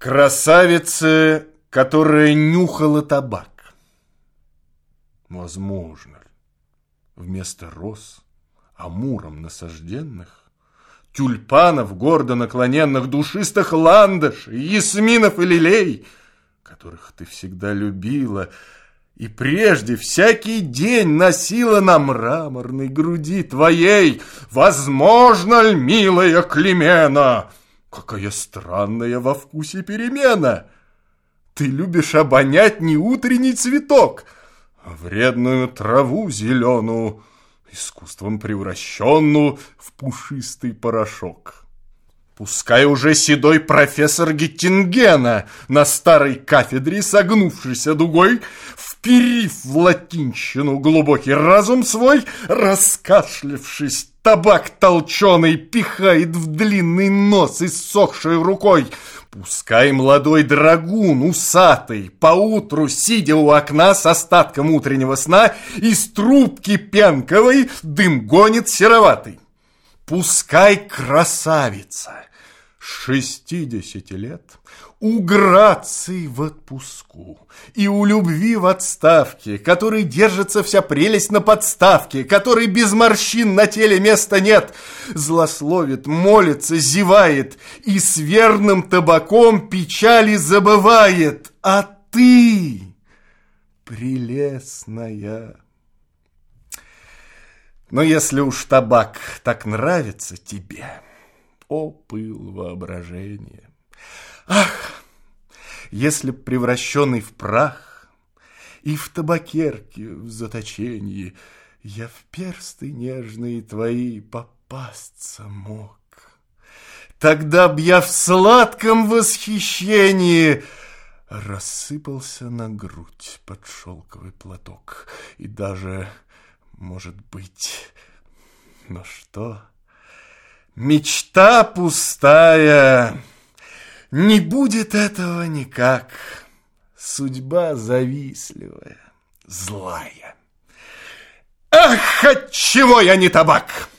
Красавице, которая нюхала табак. Возможно ли вместо роз, амуром насажденных, тюльпанов, гордо наклоненных, душистых ландышей, ясминов и лилей, которых ты всегда любила и прежде всякий день носила на мраморной груди твоей, возможно ли, милая Климена, какая странная во вкусе перемена? Ты любишь обонять не утренний цветок, а вредную траву зеленую, искусством превращенную в пушистый порошок. Пускай уже седой профессор Геттингена на старой кафедре, согнувшийся дугой, вперив в латинщину глубокий разум свой, раскашлявшись, табак толченый пихает в длинный нос иссохшей рукой. Пускай молодой драгун, усатый, поутру, сидя у окна с остатком утреннего сна, из трубки пенковой дым гонит сероватый. Пускай красавица 60 лет у грации в отпуску и у любви в отставке, которой держится вся прелесть на подставке, которой без морщин на теле места нет, злословит, молится, зевает и с верным табаком печали забывает. А ты, прелестная... Но если уж табак так нравится тебе, о пыл воображения! Ах, если б превращенный в прах и в табакерке в заточении я в персты нежные твои попасться мог, тогда б я в сладком восхищении рассыпался на грудь под шелковый платок и даже... Может быть, но что? Мечта пустая, не будет этого никак. Судьба завистливая, злая. Ах, отчего я не табак!